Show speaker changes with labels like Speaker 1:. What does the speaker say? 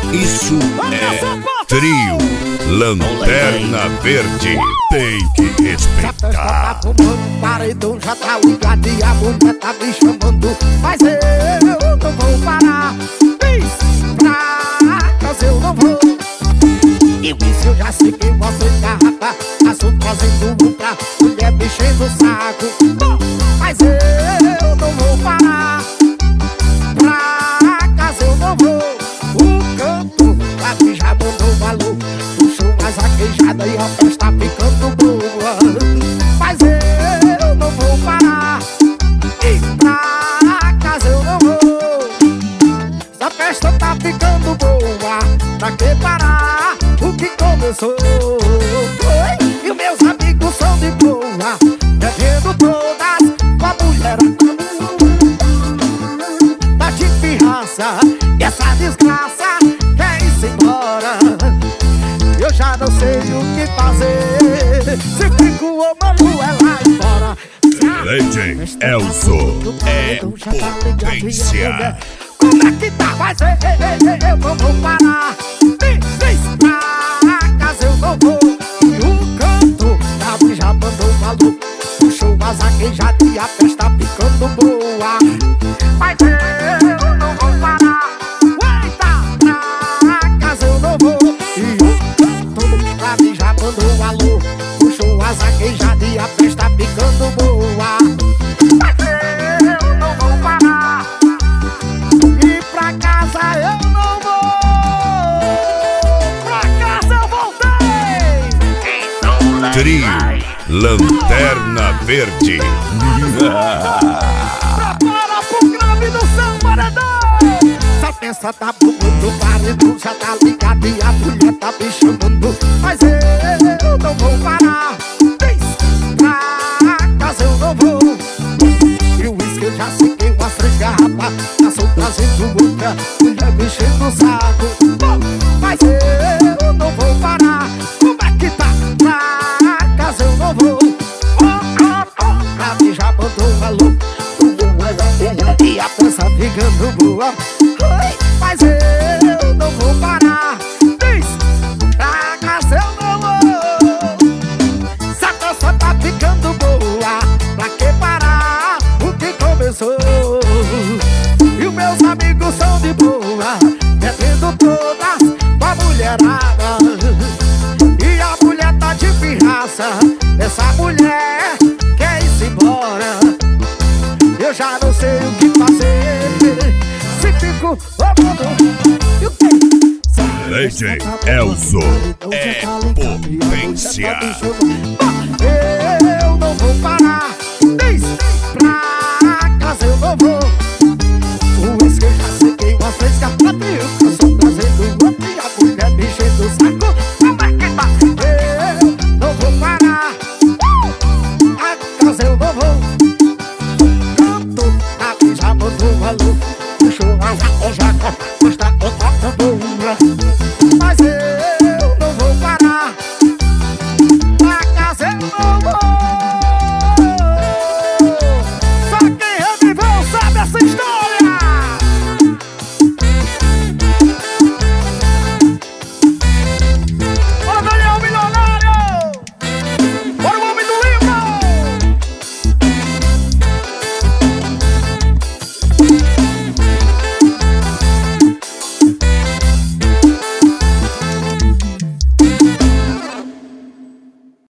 Speaker 1: Isso é trio Lanterna Verde. Tem que respeitar.
Speaker 2: O paredão já tá ligado e a mulher tá me chamando, mas eu não vou parar. Pra casa eu não vou. E isso eu já sei que você garrafa. Assunto fazendo outra mulher me enchendo o saco, mas eu não vou parar. Pra casa eu não vou. O canto lá que já mandou valor, puxou mais a queijada e a festa ficando boa, mas eu não vou parar. E pra casa eu não vou. Essa festa tá ficando boa, pra que parar o que começou? E meus amigos são de boa, bebendo todas com a mulherada. Tá de pirraça, e essa desgraça quer ir embora. Eu já não sei o que fazer, se fico ou mando ela embora.
Speaker 1: Legend Elzo é potência.
Speaker 2: Como é que tá? Mas eu não vou parar. Pra casa eu não vou. E o canto da já mandou valor, puxou as aquejadas e a festa ficando boa, mas eu não vou parar. Eita, pra casa eu não vou. E o canto da já mandou valor, puxou as aquejadas e a festa ficando boa, mas eu não vou parar. E pra casa eu não vou. Pra casa eu voltei.
Speaker 1: Trio Lanterna Verde.
Speaker 2: Prepara pro grave do São Paredão. Essa peça tá bombando, o paredão já tá ligado e a mulher tá me chamando, mas eu não vou parar. Pra casa eu não vou. E o uísque eu já sequei umas 3 garrafas, passou trazendo outra mulher me enchendo o saco, mas eu não vou parar. Como é que tá? Pra casa eu não vou. Pra mim já mandou valor, e a peça ficando boa, mas eu não vou parar. Pra casa eu não vou. Essa peça tá ficando boa, pra que parar o que começou? E os meus amigos são de boa, bebendo todas com a mulherada. E a mulher tá de pirraça, essa mulher quer ir-se embora. Eu já não sei o que fazer, se fico ou mudo. E o que?
Speaker 1: Legend Elzo é potência.
Speaker 2: Eu não vou parar. Pra casa eu não vou. O uísque eu já sequei umas 3 garrafas.